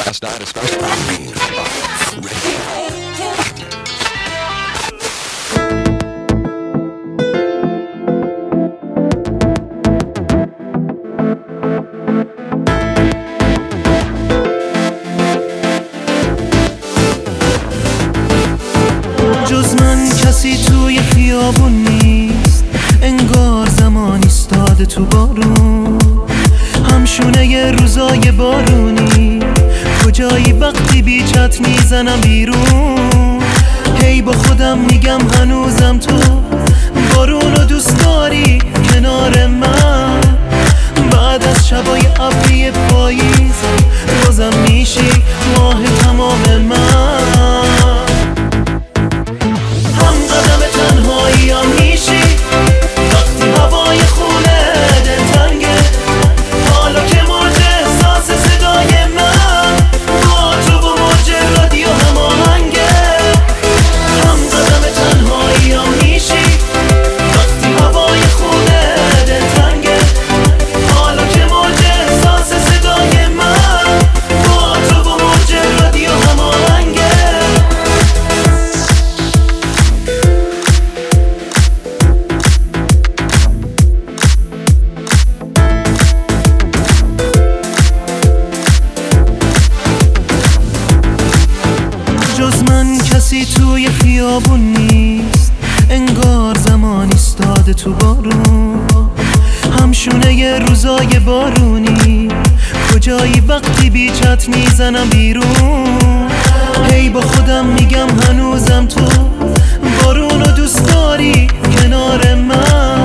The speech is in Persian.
جز من کسی توی خیابون نیست، انگار زمان ایستاده تو بارون، همشونه ی روزای بارونی. کجایی وقتی بی چت میزنم بیرون؟ هی با خودم میگم هنوزم تو بارونو دوست داری کنار من. بعد از شبای ابری پاییز بازم میشی ماه تمام من. هم قدم تنهایی هم میشی وقتی هوای خونه دلتنگه. حالا که موج احساس صدای من با تو و موج رادیو هماهنگه. هم قدم تنهایی هم میشی وقتی هوای خونه دلتنگه. حالا که موج احساس صدای من با تو و موج رادیو هماهنگه. جز من کسی توی خیابون نیست، انگار زمان ایستاده تو بارون، همشونه ی روزای بارونی. کجایی وقتی بی چت میزنم بیرون؟ هی با خودم میگم هنوزم تو بارونو دوست داری کنار من.